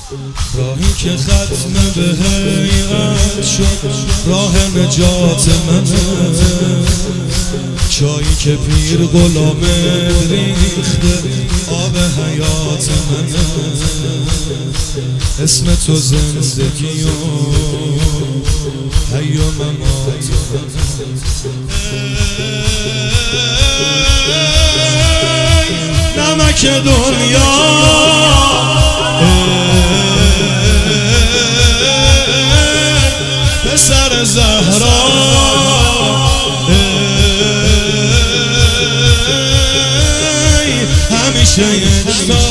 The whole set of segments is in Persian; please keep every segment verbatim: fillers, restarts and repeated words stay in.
راهی که ختم به هیئت شد راه نجات منه، چایی که پیر غلامه ریخته آب حیات منه، اسم تو زندگی و حی و ممات منه. نمک دنیا پسر زهرا همیشه یکتا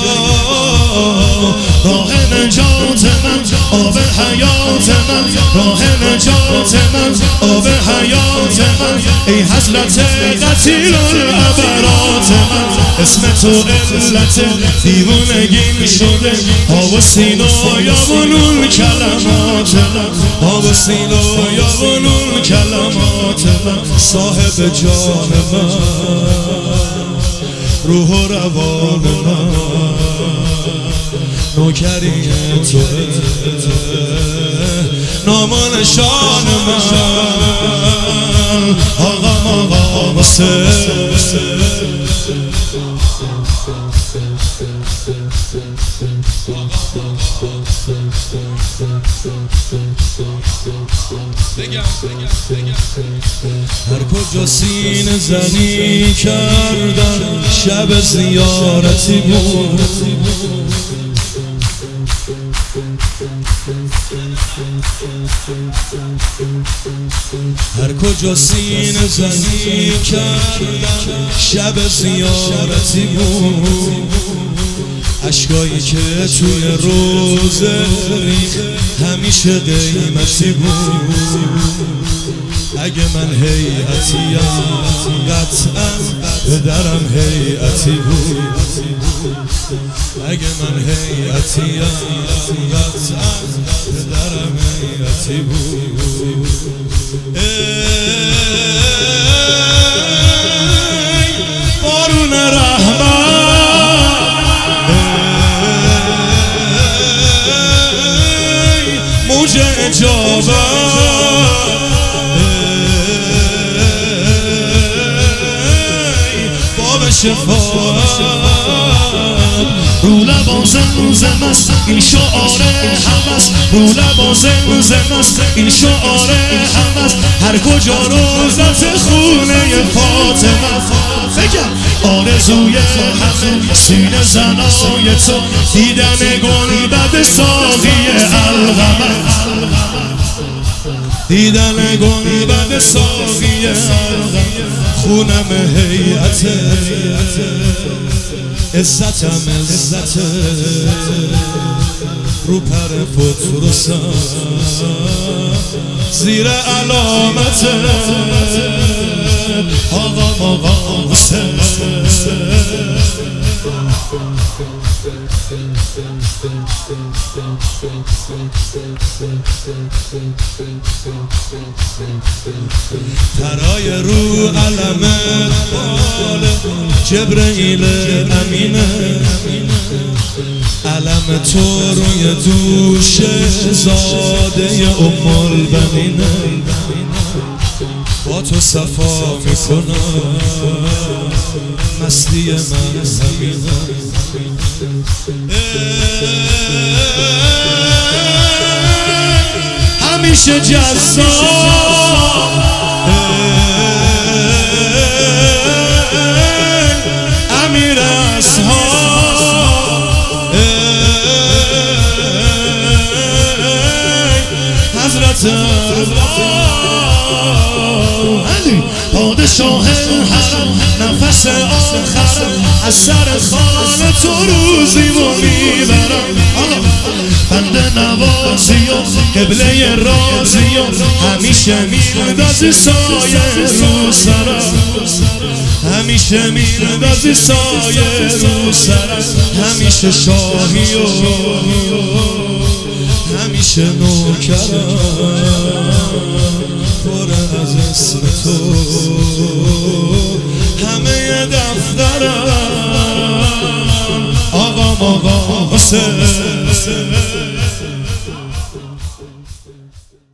راه نجات من، آب حیات من، راه نجات من، آب حیات من، ای حضرت قتیل العبرات من، اسم تو علت دیوونگی شده، آب و سینا یا بنون کلمات من، آب و سینا یا بنون کلمات من، صاحب جان من، روح و روان من، نوکری توه، نام و نشان من، آقا آقا واسه هر کجا سینه زنی کردن شب زیارتی بود، هر کجا سینه زنی کردن شب زیارتی بود، اشکایی که توی روزه ریخت همیشه قیمتی بود، اگه من هیئتیم قطعا پدرم هیئتی بود، اگه من هیئتیم قطعا پدرم هیئتی بود. ای بارون رحمت، ای موج اجابت، شفاعت رو لبا زمزم است این شعار همست، رو لبا زمزم است این شعار همست، هر کجا روزت خونه فاطمه بگم آرزوی همه سینه زنای تو، دیدن گنبد ساقی القمر، دیدن گنبد ساقی القمر، خونم هیئته عزتم عزته، رو پر پتروسم زیر علامت آقا آقا حسین. ترای رو علمت بال جبرئیل امینه، علم تو روی دوش زاده ام البنینه، با تو صفا میکنم مستی من زمینه، همیشه جذاب امیر اصحاب، حضرت علی پادشاه حرم، نفس آخر از سر خانه تو روزی و میبرم، بنده نوازی و قبله رازی و همیشه میردازی سایه رو سرم، همیشه میردازی سایه رو سرم، همیشه شاهی و همیشه نوکرم، پر از اسم تو همه دفترم، آقا آقا حسین. من